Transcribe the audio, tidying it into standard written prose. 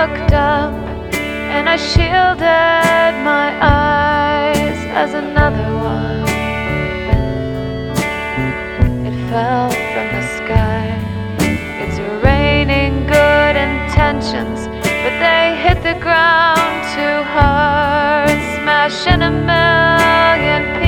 looked up and I shielded my eyes as another one. It felt